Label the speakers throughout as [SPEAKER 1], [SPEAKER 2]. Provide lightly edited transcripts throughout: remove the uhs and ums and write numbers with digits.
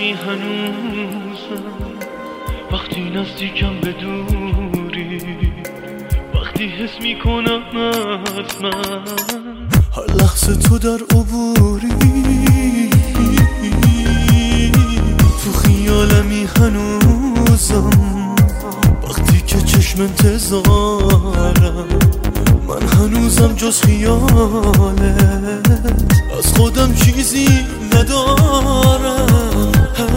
[SPEAKER 1] خیالمی هنوزم، وقتی نزدیکم به دوری، وقتی حس میکنم از من هر لحظه تو در عبوری. تو خیالمی هنوزم، وقتی که چشم انتظارم، من هنوزم جز خیالت از خودم چیزی ندارم.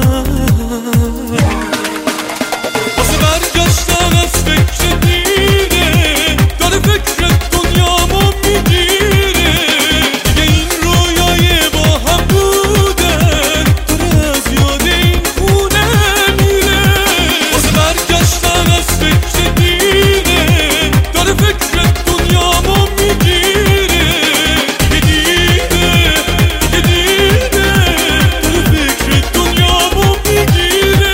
[SPEAKER 1] واسه برگشتن از فکر دیره، داره فکر دنیامو میگیره. دیگه این رویای با هم بودن داره از یاد این خونه میره. واسه برگشتن از فکر دیره، داره فکر دنیامو میگیره. دیگه دیره داره فکر دنیامو میگیره.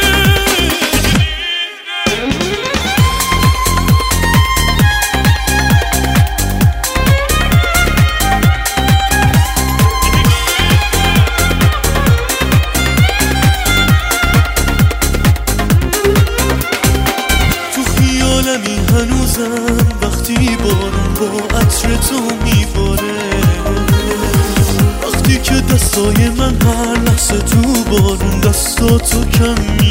[SPEAKER 1] تو خیالمی هنوزم، وقتی بارون با عطر تو میباره، وقتی که دستای من هر لحظه تو بارون دستاتو کم